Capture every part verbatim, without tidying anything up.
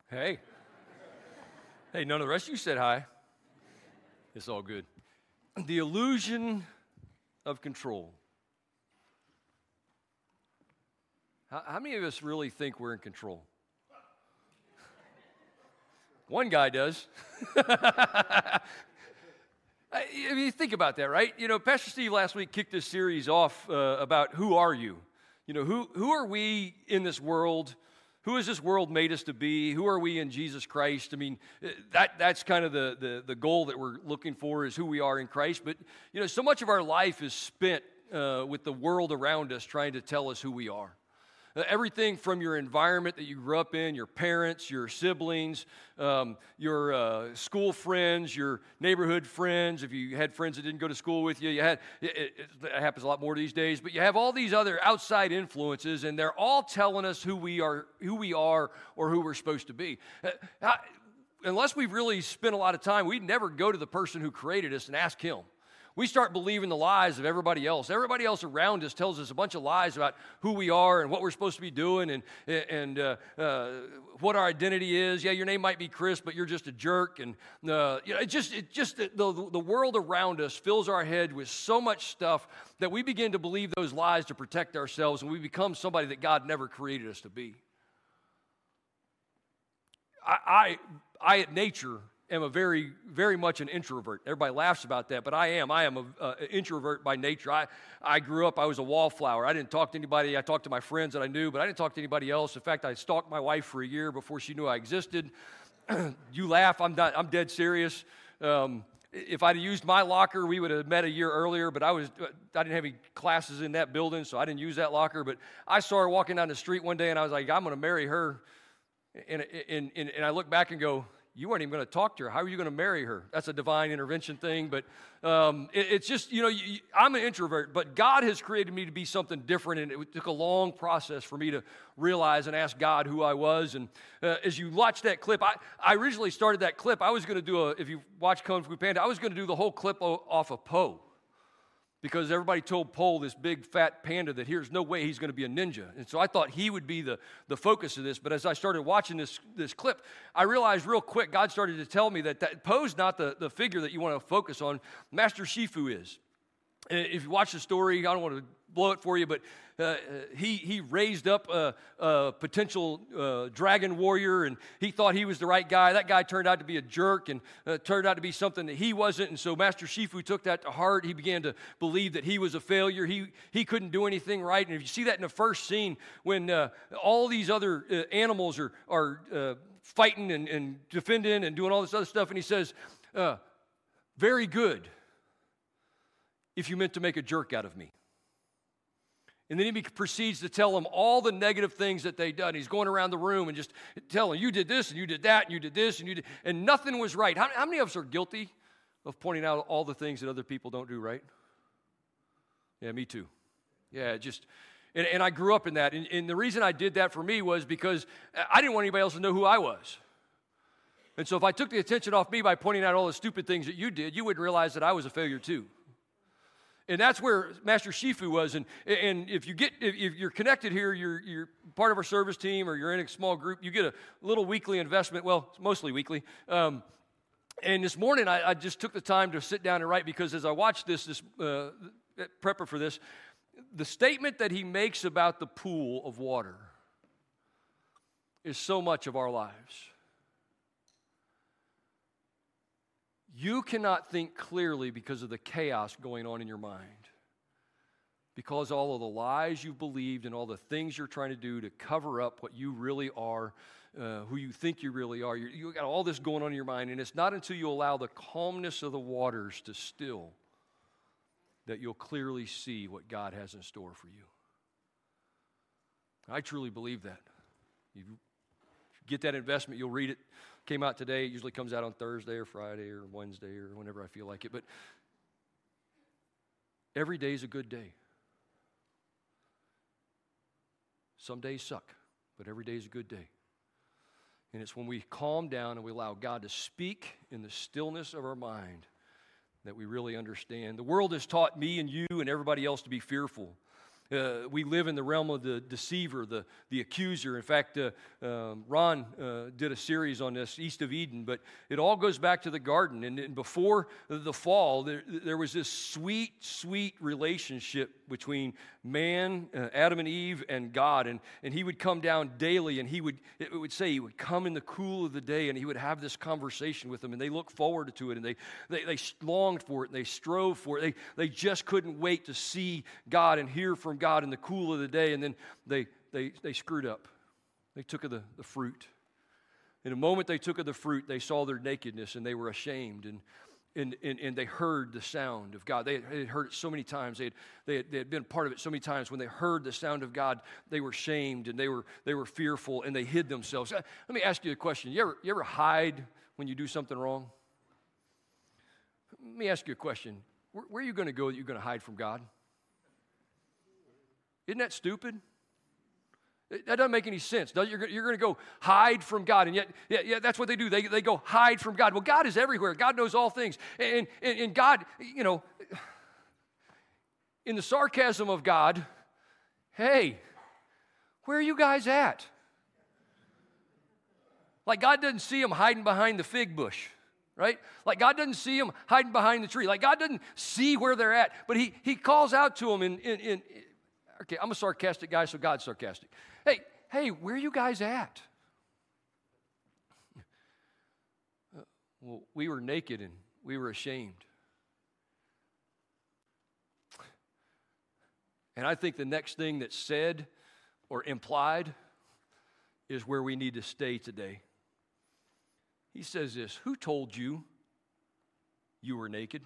Hey. Hey, none of the rest of you said hi. It's all good. The illusion of control. How, how many of us really think we're in control? One guy does. I mean, think about that, right? You know, Pastor Steve last week kicked this series off uh, about who are you? You know, who who are we in this world? Who has this world made us to be? Who are we in Jesus Christ? I mean, that that's kind of the, the, the goal that we're looking for, is who we are in Christ. But, you know, so much of our life is spent uh, with the world around us trying to tell us who we are. Uh, everything from your environment that you grew up in, your parents, your siblings, um, your uh, school friends, your neighborhood friends. If you had friends that didn't go to school with you, you had it, it, it happens a lot more these days. But you have all these other outside influences, and they're all telling us who we are, who we are, or who we're supposed to be. Uh, I, unless we've really spent a lot of time, we'd never go to the person who created us and ask him. We start believing the lies of everybody else. Everybody else around us tells us a bunch of lies about who we are and what we're supposed to be doing and and uh, uh, what our identity is. Yeah, your name might be Chris, but you're just a jerk. And uh, you know, it just it just the, the world around us fills our head with so much stuff that we begin to believe those lies to protect ourselves, and we become somebody that God never created us to be. I I, I at nature. am a very, very much an introvert. Everybody laughs about that, but I am. I am an introvert by nature. I, I grew up, I was a wallflower. I didn't talk to anybody. I talked to my friends that I knew, but I didn't talk to anybody else. In fact, I stalked my wife for a year before she knew I existed. You laugh, I'm not, I'm dead serious. Um, if I'd used my locker, we would have met a year earlier, but I was I didn't have any classes in that building, so I didn't use that locker. But I saw her walking down the street one day, and I was like, I'm going to marry her. And, and, and, and I look back and go, you weren't even going to talk to her. How are you going to marry her? That's a divine intervention thing. But um, it, it's just, you know, you, I'm an introvert, but God has created me to be something different, and it took a long process for me to realize and ask God who I was. And uh, as you watch that clip, I, I originally started that clip. I was going to do a, if you watch Kung Fu Panda, I was going to do the whole clip o- off of Po. Because everybody told Po, this big fat panda, that here's no way he's going to be a ninja. And so I thought he would be the, the focus of this. But as I started watching this, this clip, I realized real quick, God started to tell me that, that Po's not the, the figure that you want to focus on. Master Shifu is. And if you watch the story, I don't want to blow it for you, but uh, he he raised up a, a potential uh, dragon warrior, and he thought he was the right guy. That guy turned out to be a jerk, and uh, turned out to be something that he wasn't. And so Master Shifu took that to heart. He began to believe that he was a failure. He he couldn't do anything right. And if you see that in the first scene, when uh, all these other uh, animals are are uh, fighting and, and defending and doing all this other stuff, and he says, uh, "Very good, if you meant to make a jerk out of me." And then he proceeds to tell them all the negative things that they'd done. He's going around the room and just telling, you did this, and you did that, and you did this, and you did, and nothing was right. How, how many of us are guilty of pointing out all the things that other people don't do right? Yeah, me too. Yeah, just, and, and I grew up in that. And, and the reason I did that for me was because I didn't want anybody else to know who I was. And so if I took the attention off me by pointing out all the stupid things that you did, you wouldn't realize that I was a failure too. And that's where Master Shifu was. And, and if you get, if, if you're connected here, you're, you're part of our service team, or you're in a small group, you get a little weekly investment. Well, it's mostly weekly. Um, and this morning, I, I just took the time to sit down and write, because as I watched this, this uh, prepper for this, the statement that he makes about the pool of water is so much of our lives. You cannot think clearly because of the chaos going on in your mind. Because all of the lies you've believed and all the things you're trying to do to cover up what you really are, uh, who you think you really are. You're, you've got all this going on in your mind, and it's not until you allow the calmness of the waters to still that you'll clearly see what God has in store for you. I truly believe that. You get that investment, you'll read it. Came out today. It usually comes out on Thursday or Friday or Wednesday or whenever I feel like it. But every day is a good day. Some days suck, but every day is a good day. And it's when we calm down and we allow God to speak in the stillness of our mind that we really understand. The world has taught me and you and everybody else to be fearful. Uh, we live in the realm of the deceiver, the, the accuser. In fact, uh, um, Ron uh, did a series on this, East of Eden, but it all goes back to the garden. And, and before the fall, there, there was this sweet, sweet relationship between man, uh, Adam and Eve, and God. And, and he would come down daily, and he would, it would say he would come in the cool of the day, and he would have this conversation with them, and they looked forward to it, and they, they, they longed for it, and they strove for it. They, they just couldn't wait to see God and hear from God in the cool of the day, and then they they they screwed up. They took of the, the fruit. In the moment they took of the fruit, they saw their nakedness, and they were ashamed, and and and, and they heard the sound of God. They had, they had heard it so many times. They had, they, had, they had been part of it so many times. When they heard the sound of God, they were shamed, and they were they were fearful, and they hid themselves. Let me ask you a question. You ever, you ever hide when you do something wrong? Let me ask you a question. Where, where are you going to go that you're going to hide from God? Isn't that stupid? That doesn't make any sense. You're going to go hide from God, and yet, yeah, yeah, that's what they do. They, they go hide from God. Well, God is everywhere. God knows all things. And, and, and God, you know, in the sarcasm of God, hey, where are you guys at? Like God doesn't see them hiding behind the fig bush, right? Like God doesn't see them hiding behind the tree. Like God doesn't see where they're at, but he, he calls out to them in, in, in okay, I'm a sarcastic guy, so God's sarcastic. Hey, hey, where are you guys at? Uh, well, we were naked and we were ashamed. And I think the next thing that's said or implied is where we need to stay today. He says this, who told you you were naked?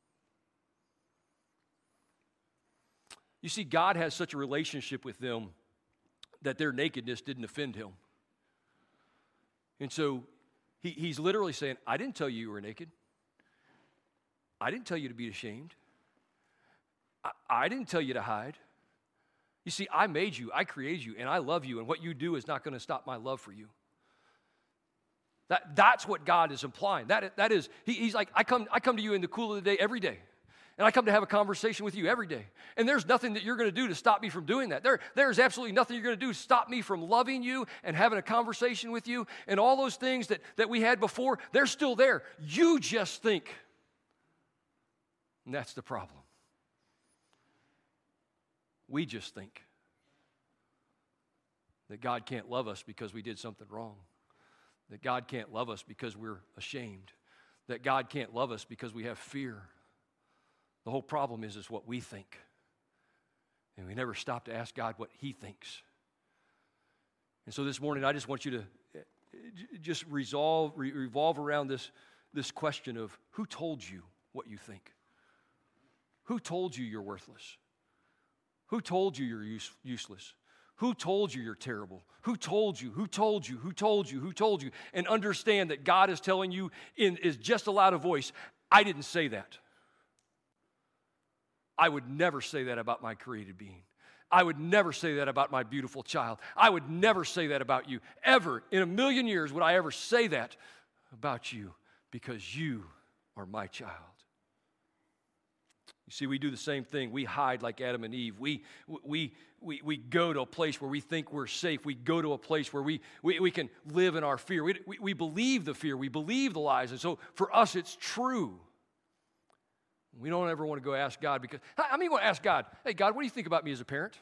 You see, God has such a relationship with them that their nakedness didn't offend him. And so he, he's literally saying, I didn't tell you you were naked. I didn't tell you to be ashamed. I, I didn't tell you to hide. You see, I made you, I created you, and I love you, and what you do is not going to stop my love for you. That, that's what God is implying. That, that is, he, he's like, I come, I come to you in the cool of the day every day. And I come to have a conversation with you every day. And there's nothing that you're going to do to stop me from doing that. There, there's absolutely nothing you're going to do to stop me from loving you and having a conversation with you. And all those things that, that we had before, they're still there. You just think. And that's the problem. We just think that God can't love us because we did something wrong. That God can't love us because we're ashamed. That God can't love us because we have fear. The whole problem is, is what we think. And we never stop to ask God what he thinks. And so this morning, I just want you to just resolve, re- revolve around this, this question of who told you what you think? Who told you you're worthless? Who told you you're use, useless? Who told you you're terrible? Who told you? Who told you? Who told you? Who told you? And understand that God is telling you in is just a loud a voice, I didn't say that. I would never say that about my created being. I would never say that about my beautiful child. I would never say that about you. Ever, in a million years, would I ever say that about you because you are my child. You see, we do the same thing. We hide like Adam and Eve. We, we, we, we go to a place where we think we're safe. We go to a place where we, we, we can live in our fear. We, we, we believe the fear. We believe the lies. And so for us, it's true. We don't ever want to go ask God because, I mean, you want to ask God, hey, God, what do you think about me as a parent?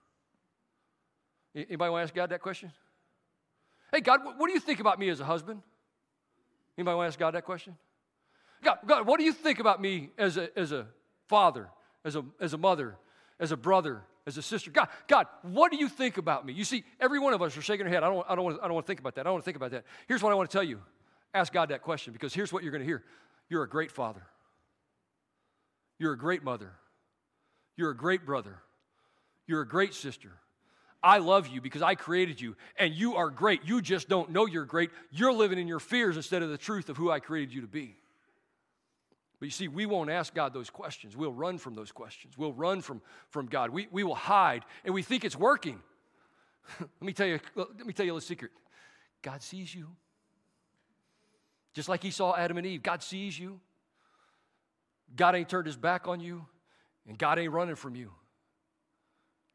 Anybody want to ask God that question? Hey, God, what do you think about me as a husband? Anybody want to ask God that question? God, God, what do you think about me as a, as a father, as a, as a mother, as a brother, as a sister? God, God, what do you think about me? You see, every one of us are shaking our head. I don't, I don't, want to, I don't want to think about that. I don't want to think about that. Here's what I want to tell you. Ask God that question because here's what you're going to hear. You're a great father. You're a great mother. You're a great brother. You're a great sister. I love you because I created you, and you are great. You just don't know you're great. You're living in your fears instead of the truth of who I created you to be. But you see, we won't ask God those questions. We'll run from those questions. We'll run from, from God. We, we will hide, and we think it's working. let me tell you, let me tell you a little secret. God sees you. Just like he saw Adam and Eve, God sees you. God ain't turned his back on you, and God ain't running from you.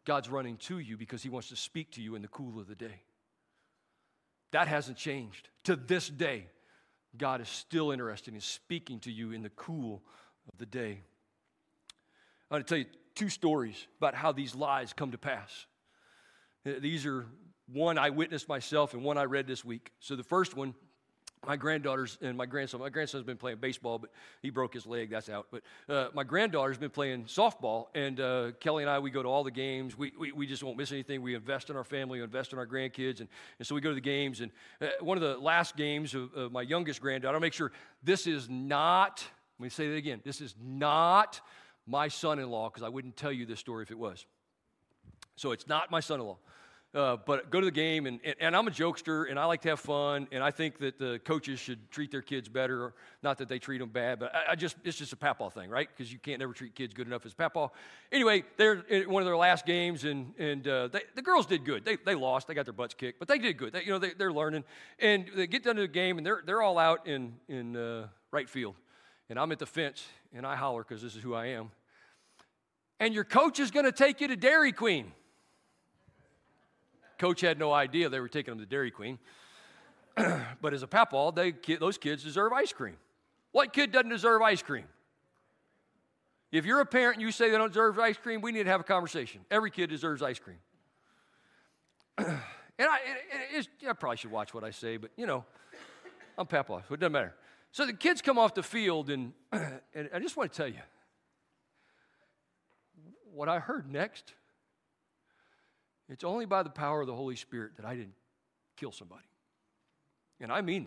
God's running to you because he wants to speak to you in the cool of the day. That hasn't changed. To this day, God is still interested in speaking to you in the cool of the day. I'm going to tell you two stories about how these lies come to pass. These are one I witnessed myself and one I read this week. So the first one, my granddaughters and my grandson, my grandson's been playing baseball, but he broke his leg, that's out. But uh, my granddaughter's been playing softball, and uh, Kelly and I, we go to all the games. We, we we just won't miss anything. We invest in our family, we invest in our grandkids, and, and so we go to the games. And uh, one of the last games of, of my youngest granddaughter, I'll make sure this is not, let me say that again, this is not my son-in-law, because I wouldn't tell you this story if it was. So it's not my son-in-law. Uh, but go to the game, and, and, and I'm a jokester, and I like to have fun, and I think that the coaches should treat their kids better, not that they treat them bad, but I, I just, it's just a papaw thing, right? Because you can't never treat kids good enough as papaw. Anyway, they're in one of their last games, and and uh, they, the girls did good. They they lost, they got their butts kicked, but they did good. They, you know, they, they're learning, and they get done to the game, and they're they're all out in in uh, right field, and I'm at the fence, and I holler because this is who I am. And your coach is going to take you to Dairy Queen. Coach had no idea they were taking them to Dairy Queen. But as a papaw, they, those kids deserve ice cream. What kid doesn't deserve ice cream? If you're a parent and you say they don't deserve ice cream, we need to have a conversation. Every kid deserves ice cream. and I, it, it, I probably should watch what I say, but, you know, I'm papaw, so it doesn't matter. So the kids come off the field, and, and I just want to tell you, what I heard next, it's only by the power of the Holy Spirit that I didn't kill somebody. And I mean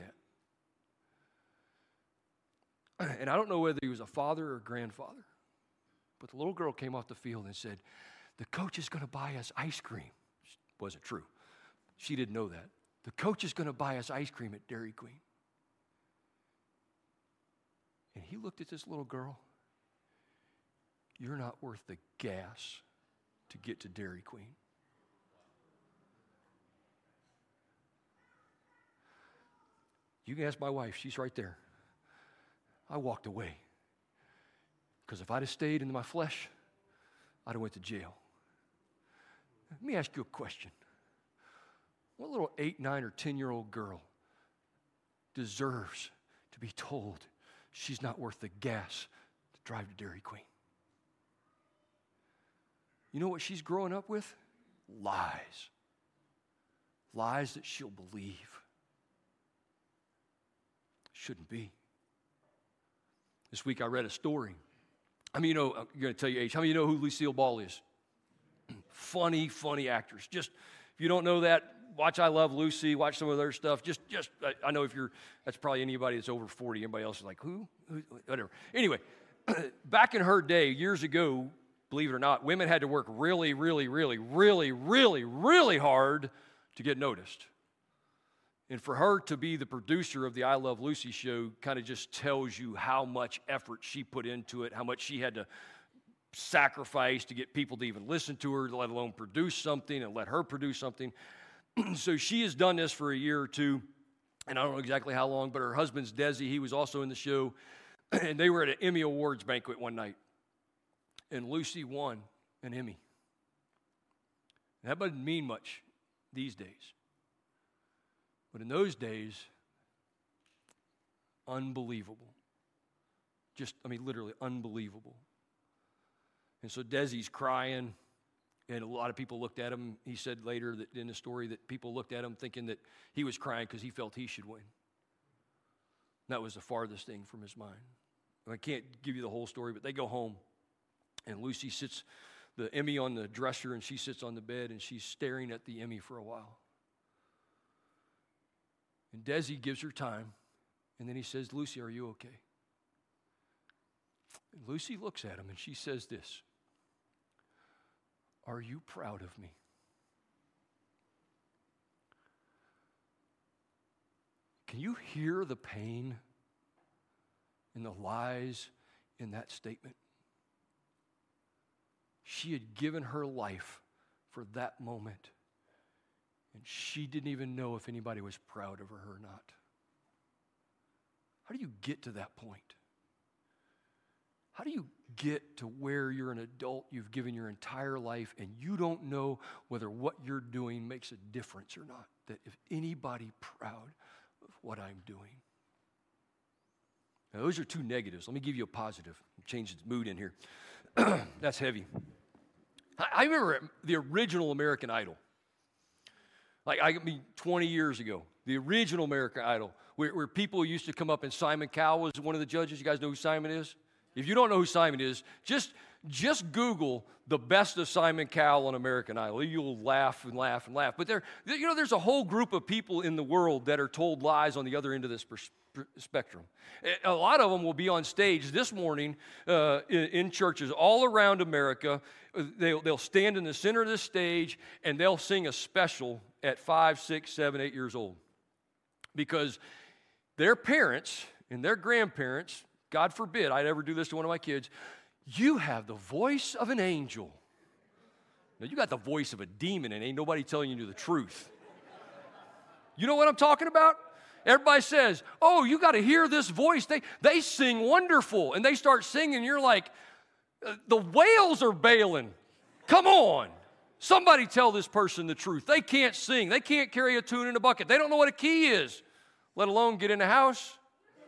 that. And I don't know whether he was a father or a grandfather, but the little girl came off the field and said, the coach is going to buy us ice cream. Wasn't true. She didn't know that. The coach is going to buy us ice cream at Dairy Queen. And he looked at this little girl. You're not worth the gas to get to Dairy Queen. You can ask my wife, she's right there. I walked away. Because if I'd have stayed in my flesh, I'd have went to jail. Let me ask you a question. What little eight, nine, or ten-year-old girl deserves to be told she's not worth the gas to drive to Dairy Queen? You know what she's growing up with? Lies. Lies that she'll believe. Shouldn't be. This week I read a story. I mean, you know, I'm going to tell you age. How many of you know who Lucille Ball is? funny, funny actress. Just, if you don't know that, watch I Love Lucy, watch some of their stuff. Just, just I, I know if you're, that's probably anybody that's over forty. Anybody else is like, who? who? Whatever. Anyway, back in her day, years ago, believe it or not, women had to work really, really, really, really, really, really hard to get noticed. And for her to be the producer of the I Love Lucy show kind of just tells you how much effort she put into it, how much she had to sacrifice to get people to even listen to her, let alone produce something and let her produce something. So she has done this for a year or two, and I don't know exactly how long, but her husband's Desi, he was also in the show, and they were at an Emmy Awards banquet one night, and Lucy won an Emmy. That doesn't mean much these days. But in those days, unbelievable. Just, I mean, literally unbelievable. And so Desi's crying, and a lot of people looked at him. He said later that in the story that people looked at him thinking that he was crying because he felt he should win. That was the farthest thing from his mind. I can't give you the whole story, but they go home, and Lucy sits, the Emmy on the dresser, and she sits on the bed, and she's staring at the Emmy for a while. And Desi gives her time, and then he says, Lucy, are you okay? And Lucy looks at him, and she says this, are you proud of me? Can you hear the pain and the lies in that statement? She had given her life for that moment. And she didn't even know if anybody was proud of her or not. How do you get to that point? How do you, get to where you're an adult, you've given your entire life, and you don't know whether what you're doing makes a difference or not. That if anybody proud of what I'm doing. Now, those are two negatives. Let me give you a positive. Change the mood in here. That's heavy. I, I remember the original American Idol. Like, I mean, twenty years ago, the original American Idol, where, where people used to come up, and Simon Cowell was one of the judges. You guys know who Simon is? If you don't know who Simon is, just, just Google the best of Simon Cowell on American Idol. You'll laugh and laugh and laugh. But there, you know, there's a whole group of people in the world that are told lies on the other end of this pers- spectrum. A lot of them will be on stage this morning uh, in, in churches all around America. They'll, they'll stand in the center of the stage, and they'll sing a special at five, six, seven, eight years old. Because their parents and their grandparents, God forbid I'd ever do this to one of my kids, you have the voice of an angel. Now, you got the voice of a demon, and ain't nobody telling you the truth. You know what I'm talking about? Everybody says, oh, you got to hear this voice. They, they sing wonderful, and they start singing, and you're like, the whales are bailing. Come on. Somebody tell this person the truth. They can't sing. They can't carry a tune in a bucket. They don't know what a key is, let alone get in the house.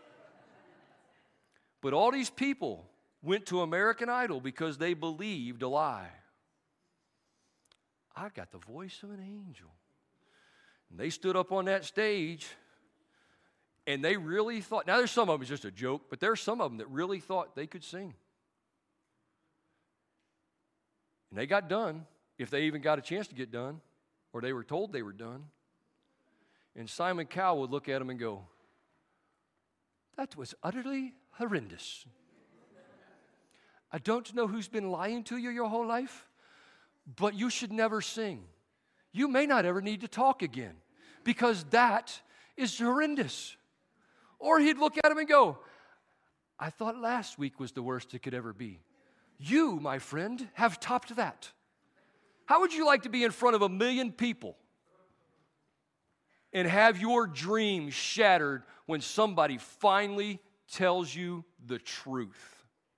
But all these people went to American Idol because they believed a lie. I got the voice of an angel. And they stood up on that stage, and they really thought, now there's some of them it's just a joke, but there's some of them that really thought they could sing. And they got done, if they even got a chance to get done, or they were told they were done. And Simon Cowell would look at them and go, that was utterly horrendous. I don't know who's been lying to you your whole life, but you should never sing. You may not ever need to talk again, because that is horrendous. Or he'd look at him and go, I thought last week was the worst it could ever be. You, my friend, have topped that. How would you like to be in front of a million people and have your dreams shattered when somebody finally tells you the truth?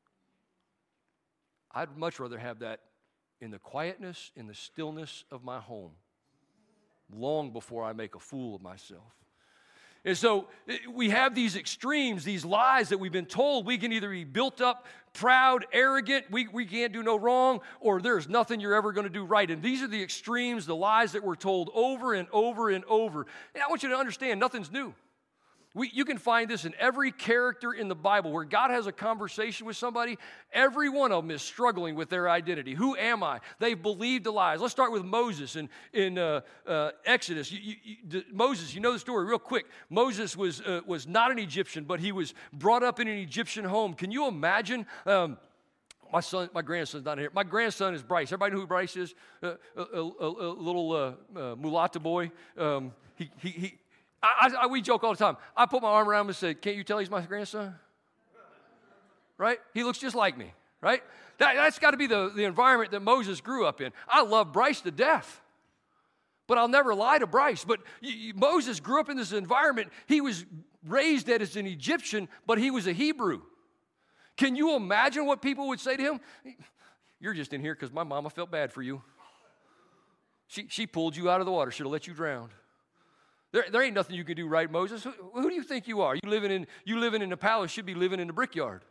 I'd much rather have that in the quietness, in the stillness of my home, long before I make a fool of myself. And so we have these extremes, these lies that we've been told. We can either be built up, proud, arrogant, we, we can't do no wrong, or there's nothing you're ever going to do right. And these are the extremes, the lies that we're told over and over and over. And I want you to understand, nothing's new. We, you can find this in every character in the Bible where God has a conversation with somebody. Every one of them is struggling with their identity. Who am I? They've believed the lies. Let's start with Moses in, in uh, uh, Exodus. You, you, you, Moses, you know the story real quick. Moses was, uh, was not an Egyptian, but he was brought up in an Egyptian home. Can you imagine? Um, my son, my grandson's not here. My grandson is Bryce. Everybody know who Bryce is? Uh, a, a, a, a little uh, uh, mulatto boy. Um, he, he, he I, I, we joke all the time. I put my arm around him and say, can't you tell he's my grandson? Right? He looks just like me, right? That, that's got to be the, the environment that Moses grew up in. I love Bryce to death, but I'll never lie to Bryce. But y- y- Moses grew up in this environment. He was raised as an Egyptian, but he was a Hebrew. Can you imagine what people would say to him? You're just in here because my mama felt bad for you. She, she pulled you out of the water. Should have let you drown. There, there ain't nothing you can do right, Moses. Who, who do you think you are? You living in you living in the palace, should be living in the brickyard.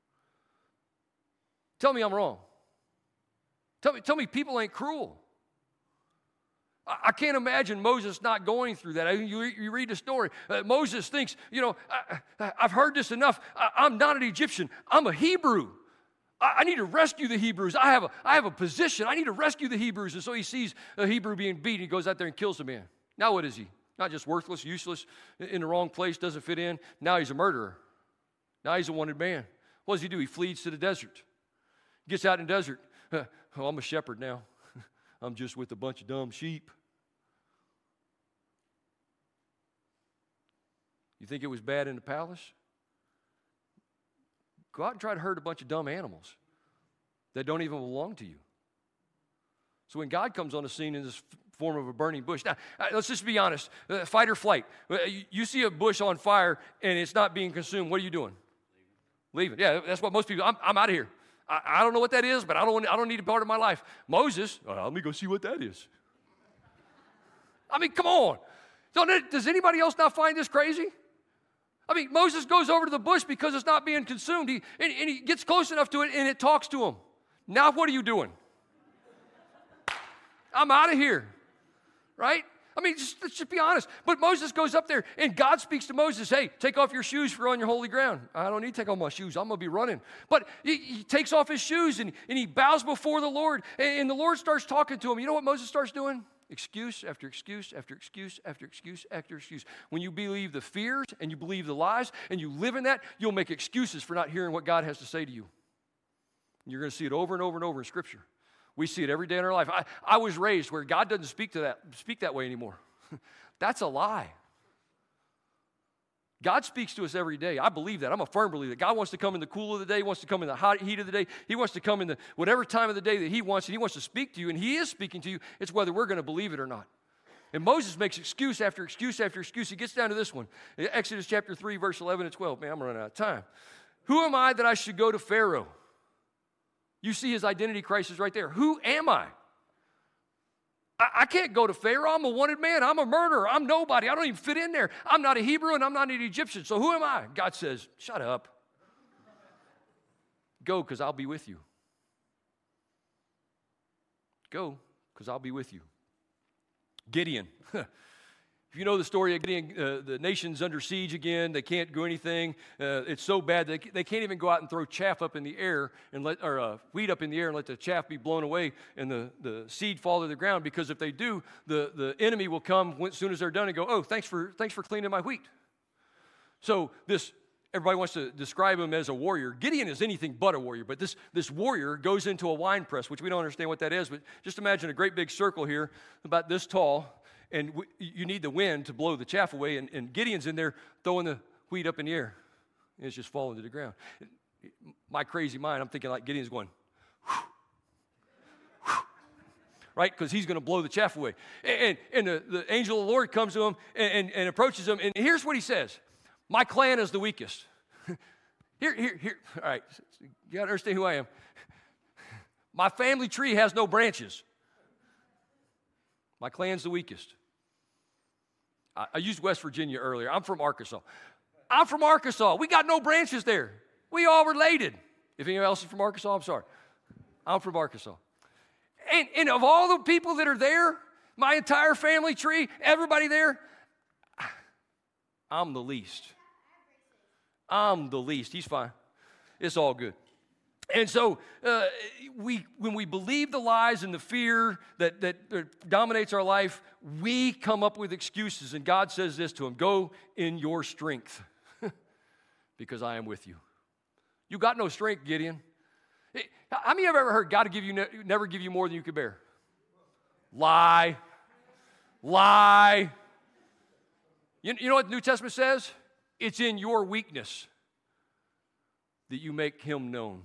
Tell me I'm wrong. Tell me, tell me people ain't cruel. I, I can't imagine Moses not going through that. I mean, you, you read the story. Uh, Moses thinks, you know, I, I've heard this enough. I, I'm not an Egyptian. I'm a Hebrew. I, I need to rescue the Hebrews. I have a I have a position. I need to rescue the Hebrews. And so he sees a Hebrew being beaten. He goes out there and kills the man. Now what is he? Not just worthless, useless, in the wrong place, doesn't fit in. Now he's a murderer. Now he's a wanted man. What does he do? He flees to the desert. Gets out in the desert. Oh, I'm a shepherd now. I'm just with a bunch of dumb sheep. You think it was bad in the palace? Go out and try to herd a bunch of dumb animals that don't even belong to you. So when God comes on the scene in this form of a burning bush. Now, let's just be honest. Uh, fight or flight. Uh, you, you see a bush on fire and it's not being consumed. What are you doing? Leaving. Leaving. Yeah, that's what most people, I'm, I'm out of here. I, I don't know what that is, but I don't, I don't need a part of my life. Moses, oh, let me go see what that is. I mean, come on. Don't it, does anybody else not find this crazy? I mean, Moses goes over to the bush because it's not being consumed. He, and, and he gets close enough to it, and it talks to him. Now what are you doing? I'm out of here, right? I mean, just, let's just be honest. But Moses goes up there, and God speaks to Moses, hey, take off your shoes for you're on your holy ground. I don't need to take off my shoes. I'm going to be running. But he, he takes off his shoes, and, and he bows before the Lord, and, and the Lord starts talking to him. You know what Moses starts doing? Excuse after excuse after excuse after excuse after excuse. When you believe the fears and you believe the lies and you live in that, you'll make excuses for not hearing what God has to say to you. You're going to see it over and over and over in Scripture. We see it every day in our life. I, I was raised where God doesn't speak to that, speak that way anymore. That's a lie. God speaks to us every day. I believe that. I'm a firm believer that God wants to come in the cool of the day. He wants to come in the hot heat of the day. He wants to come in the whatever time of the day that he wants, and he wants to speak to you, and he is speaking to you. It's whether we're going to believe it or not. And Moses makes excuse after excuse after excuse. He gets down to this one. Exodus chapter three, verse eleven and twelve. Man, I'm running out of time. Who am I that I should go to Pharaoh? You see his identity crisis right there. Who am I? I can't go to Pharaoh. I'm a wanted man. I'm a murderer. I'm nobody. I don't even fit in there. I'm not a Hebrew and I'm not an Egyptian. So who am I? God says, shut up. Go, because I'll be with you. Go, because I'll be with you. Gideon. If you know the story of Gideon, uh, the nation's under siege again. They can't do anything. Uh, it's so bad they, they can't even go out and throw chaff up in the air and let, or uh, wheat up in the air and let the chaff be blown away and the, the seed fall to the ground. Because if they do, the, the enemy will come as soon as they're done and go, oh, thanks for thanks for cleaning my wheat. So this everybody wants to describe him as a warrior. Gideon is anything but a warrior, but this, this warrior goes into a wine press, which we don't understand what that is. But just imagine a great big circle here about this tall. And w- you need the wind to blow the chaff away, and, and Gideon's in there throwing the wheat up in the air. And it's just falling to the ground. My crazy mind, I'm thinking like Gideon's going, whew, whew, right? Because he's going to blow the chaff away. And, and the, the angel of the Lord comes to him and, and, and approaches him, and here's what he says. My clan is the weakest. here, here, here. All right, you got to understand who I am. My family tree has no branches. My clan's the weakest. I, I used West Virginia earlier. I'm from Arkansas. I'm from Arkansas. We got no branches there. We all related. If anyone else is from Arkansas, I'm sorry. I'm from Arkansas. And, and of all the people that are there, my entire family tree, everybody there, I'm the least. I'm the least. He's fine. It's all good. And so uh, we, when we believe the lies and the fear that, that, that dominates our life, we come up with excuses. And God says this to him, go in your strength because I am with you. You got no strength, Gideon. How many of you have ever heard God give you ne- never give you more than you can bear? Lie. Lie. You, you know what the New Testament says? It's in your weakness that you make him known.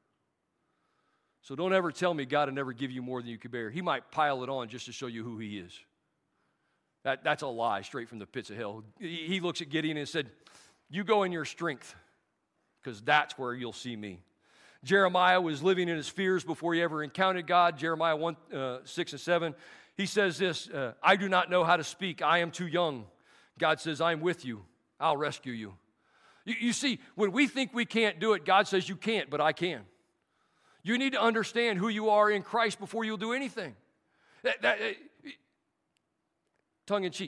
So don't ever tell me God will never give you more than you can bear. He might pile it on just to show you who he is. That, that's a lie straight from the pits of hell. He, he looks at Gideon and said, you go in your strength because that's where you'll see me. Jeremiah was living in his fears before he ever encountered God. Jeremiah one, uh, six and seven. He says this, uh, I do not know how to speak. I am too young. God says, I am with you. I'll rescue you. you. You see, when we think we can't do it, God says you can't, but I can. You need to understand who you are in Christ before you'll do anything. That, that, uh, tongue in cheek.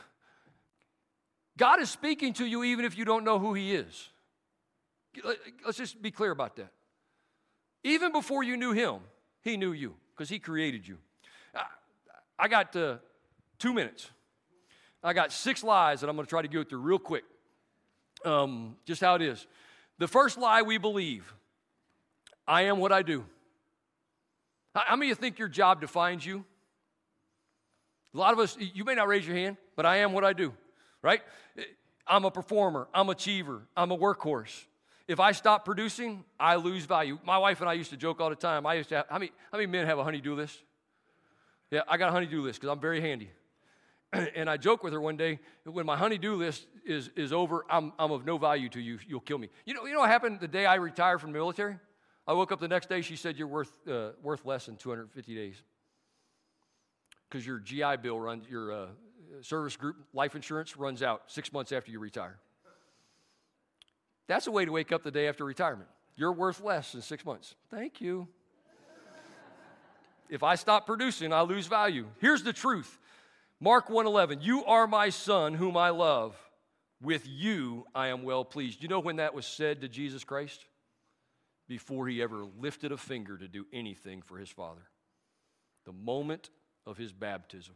God is speaking to you even if you don't know who he is. Let's just be clear about that. Even before you knew him, he knew you because he created you. I, I got uh, two minutes. I got six lies that I'm going to try to go through real quick. Um, just how it is. The first lie we believe, I am what I do. How many of you think your job defines you? A lot of us, you may not raise your hand, but I am what I do, right? I'm a performer. I'm an achiever. I'm a workhorse. If I stop producing, I lose value. My wife and I used to joke all the time. I used to have, how many, how many men have a honey-do list? Yeah, I got a honey-do list because I'm very handy. And I joke with her one day, when my honey-do list is, is over, I'm, I'm of no value to you. You'll kill me. You know, you know what happened the day I retired from the military? I woke up the next day, she said, you're worth, uh, worth less than two hundred fifty days. Because your G I Bill runs, your uh, service group life insurance runs out six months after you retire. That's a way to wake up the day after retirement. You're worth less than six months. Thank you. If I stop producing, I lose value. Here's the truth. Mark one eleven, you are my son whom I love. With you I am well pleased. You know when that was said to Jesus Christ? Before he ever lifted a finger to do anything for his Father. The moment of his baptism.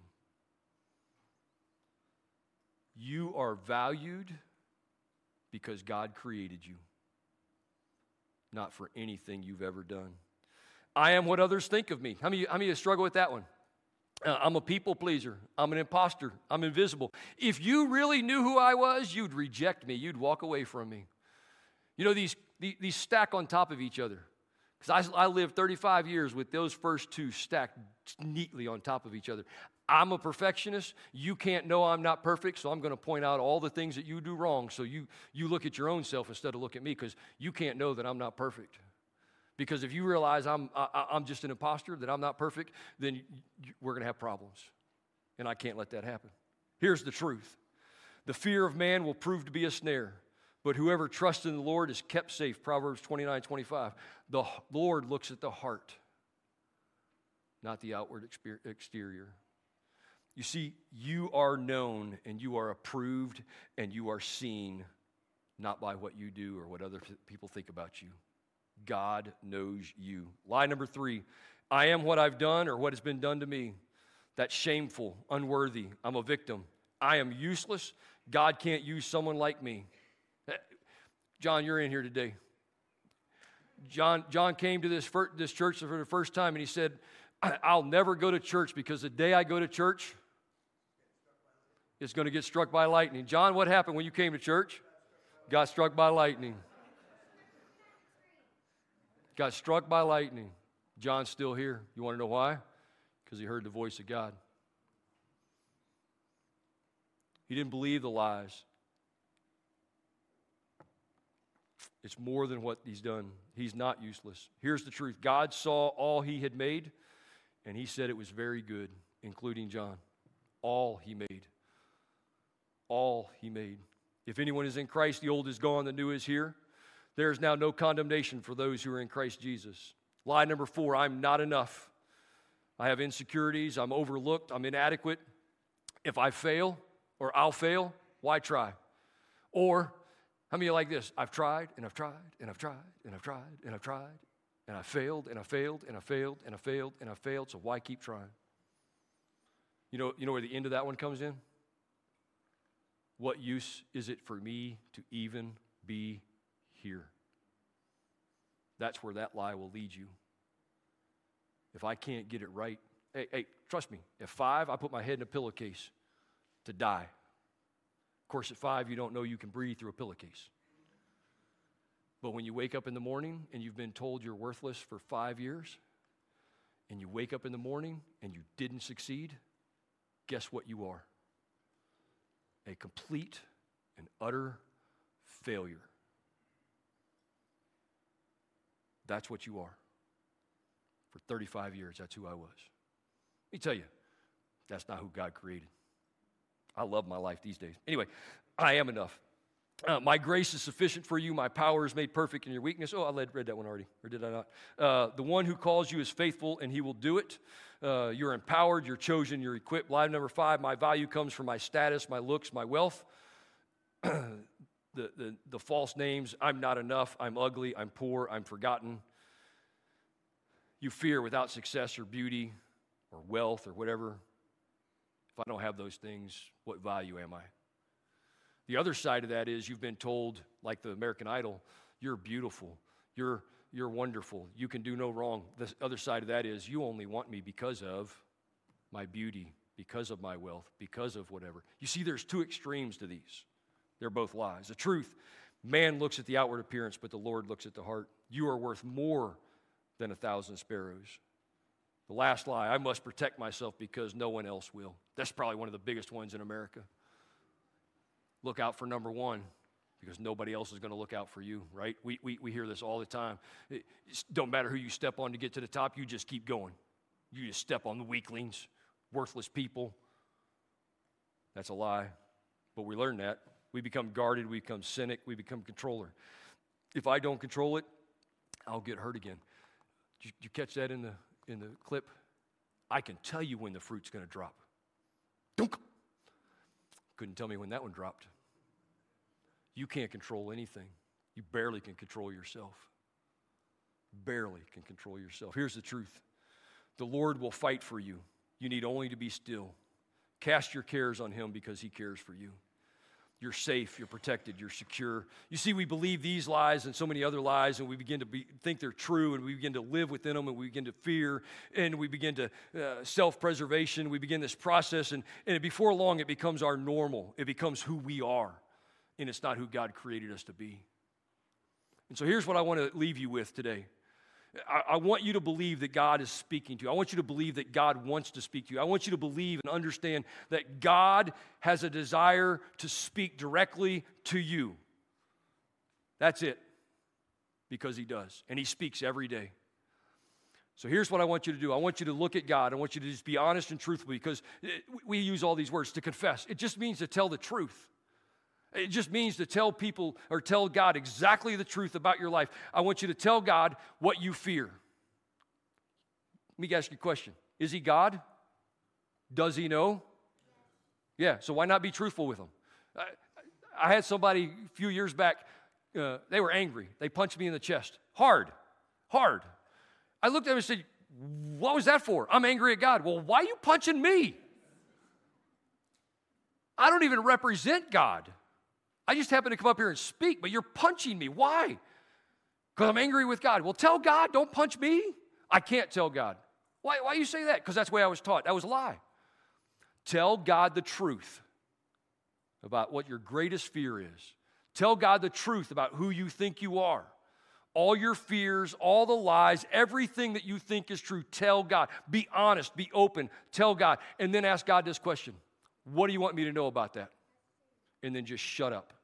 You are valued because God created you, not for anything you've ever done. I am what others think of me. How many, how many of you struggle with that one? Uh, I'm a people pleaser. I'm an imposter. I'm invisible. If you really knew who I was, you'd reject me. You'd walk away from me. You know, these, these, these stack on top of each other. Because I, I lived thirty-five years with those first two stacked neatly on top of each other. I'm a perfectionist. You can't know I'm not perfect, so I'm going to point out all the things that you do wrong so you, you look at your own self instead of look at me, because you can't know that I'm not perfect. Because if you realize I'm, I, I'm just an imposter, that I'm not perfect, then you, we're going to have problems. And I can't let that happen. Here's the truth. The fear of man will prove to be a snare, but whoever trusts in the Lord is kept safe. Proverbs twenty-nine twenty-five. The Lord looks at the heart, not the outward exterior. You see, you are known and you are approved and you are seen not by what you do or what other people think about you. God knows you. Lie number three, I am what I've done or what has been done to me. That's shameful, unworthy. I'm a victim. I am useless. God can't use someone like me. John, you're in here today. John, John came to this, this church for the first time and he said, I'll never go to church because the day I go to church, it's going to get struck by lightning. John, what happened when you came to church? Got struck by lightning. Got struck by lightning. John's still here. You want to know why? Because he heard the voice of God. He didn't believe the lies. It's more than what he's done. He's not useless. Here's the truth. God saw all he had made, and he said it was very good, including John. All he made. All he made. If anyone is in Christ, the old is gone, the new is here. There is now no condemnation for those who are in Christ Jesus. Lie number four, I'm not enough. I have insecurities, I'm overlooked, I'm inadequate. If I fail, or I'll fail, why try? Or, how many of you like this? I've tried, and I've tried, and I've tried, and I've tried, and I've tried, and I failed, and I failed, and I failed, and I failed, and I failed, so why keep trying? You know, you know where the end of that one comes in? What use is it for me to even be here? That's where that lie will lead you. If I can't get it right, hey, hey, trust me, at five, I put my head in a pillowcase to die. Of course, at five, you don't know you can breathe through a pillowcase. But when you wake up in the morning and you've been told you're worthless for five years, and you wake up in the morning and you didn't succeed, guess what you are? A complete and utter failure. That's what you are. For thirty-five years, that's who I was. Let me tell you, that's not who God created. I love my life these days. Anyway, I am enough. Uh, my grace is sufficient for you. My power is made perfect in your weakness. Oh, I read, read that one already, or did I not? Uh, the one who calls you is faithful, and he will do it. Uh, you're empowered, you're chosen, you're equipped. Line number five, my value comes from my status, my looks, my wealth. the, the, the false names, I'm not enough, I'm ugly, I'm poor, I'm forgotten. You fear without success or beauty or wealth or whatever. If I don't have those things, what value am I? The other side of that is you've been told, like the American Idol, you're beautiful, you're, you're wonderful, you can do no wrong. The other side of that is you only want me because of my beauty, because of my wealth, because of whatever. You see, there's two extremes to these. They're both lies. The truth, man looks at the outward appearance, but the Lord looks at the heart. You are worth more than a thousand sparrows. The last lie, I must protect myself because no one else will. That's probably one of the biggest ones in America. Look out for number one, because nobody else is going to look out for you, right? We, we, we hear this all the time. It don't matter who you step on to get to the top, you just keep going. You just step on the weaklings, worthless people. That's a lie. But we learn that. We become guarded, we become cynic, we become controller. If I don't control it, I'll get hurt again. Did you, did you catch that in the in the clip? I can tell you when the fruit's going to drop. Dunk. Couldn't tell me when that one dropped. You can't control anything. You barely can control yourself. Barely can control yourself. Here's the truth. The Lord will fight for you. You need only to be still. Cast your cares on him because he cares for you. You're safe, you're protected, you're secure. You see, we believe these lies and so many other lies, and we begin to be, think they're true, and we begin to live within them, and we begin to fear, and we begin to uh, self-preservation. We begin this process, and, and before long, it becomes our normal. It becomes who we are, and it's not who God created us to be. And so here's what I want to leave you with today. I, I want you to believe that God is speaking to you. I want you to believe that God wants to speak to you. I want you to believe and understand that God has a desire to speak directly to you. That's it. Because he does. And he speaks every day. So here's what I want you to do. I want you to look at God. I want you to just be honest and truthful, because we use all these words to confess. It just means to tell the truth. It just means to tell people or tell God exactly the truth about your life. I want you to tell God what you fear. Let me ask you a question. Is he God? Does he know? Yeah, so why not be truthful with him? I, I had somebody a few years back, uh, they were angry. They punched me in the chest. Hard, hard. I looked at him and said, what was that for? I'm angry at God. Well, why are you punching me? I don't even represent God. I just happen to come up here and speak, but you're punching me. Why? Because I'm angry with God. Well, tell God, don't punch me. I can't tell God. Why, why you say that? Because that's the way I was taught. That was a lie. Tell God the truth about what your greatest fear is. Tell God the truth about who you think you are. All your fears, all the lies, everything that you think is true, tell God. Be honest, be open, tell God. And then ask God this question. What do you want me to know about that? And then just shut up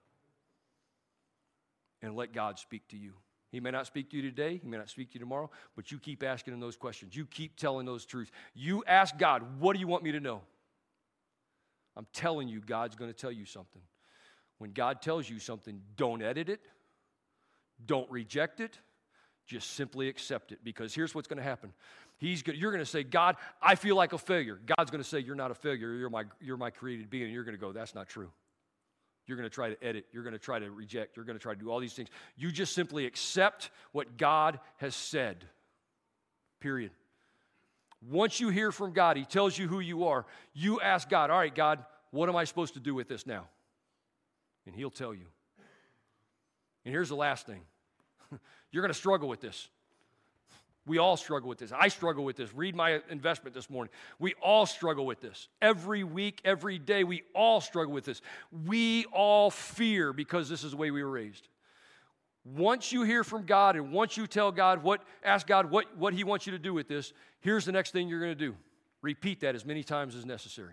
and let God speak to you. He may not speak to you today, he may not speak to you tomorrow, but you keep asking him those questions. You keep telling those truths. You ask God, what do you want me to know? I'm telling you, God's going to tell you something. When God tells you something, don't edit it. Don't reject it. Just simply accept it, because here's what's going to happen. He's going, you're going to say, God, I feel like a failure. God's going to say, you're not a failure. You're my, you're my created being. And you're going to go, that's not true. You're going to try to edit. You're going to try to reject. You're going to try to do all these things. You just simply accept what God has said, period. Once you hear from God, he tells you who you are. You ask God, all right, God, what am I supposed to do with this now? And he'll tell you. And here's the last thing. You're going to struggle with this. We all struggle with this. I struggle with this. Read my investment this morning. We all struggle with this. Every week, every day, we all struggle with this. We all fear because this is the way we were raised. Once you hear from God and once you tell God, what, ask God what, what he wants you to do with this, here's the next thing you're going to do. Repeat that as many times as necessary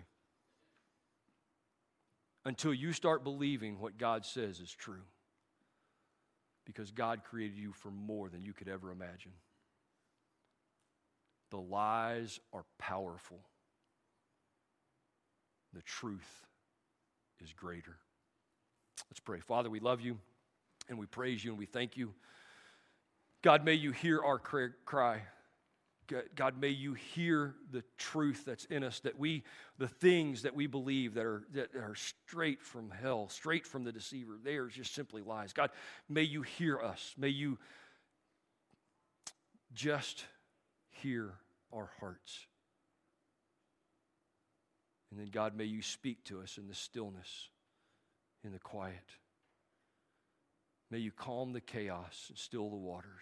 until you start believing what God says is true. Because God created you for more than you could ever imagine. The lies are powerful. The truth is greater. Let's pray. Father, we love you and we praise you and we thank you. God, may you hear our cry. God, may you hear the truth that's in us, that we, the things that we believe that are, that are straight from hell, straight from the deceiver, they are just simply lies. God, may you hear us. May you just hear our hearts. And then, God, may you speak to us in the stillness, in the quiet. May you calm the chaos and still the waters,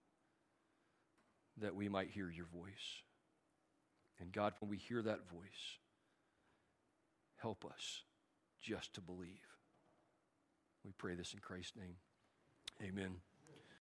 that we might hear your voice. And God, when we hear that voice, help us just to believe. We pray this in Christ's name. Amen.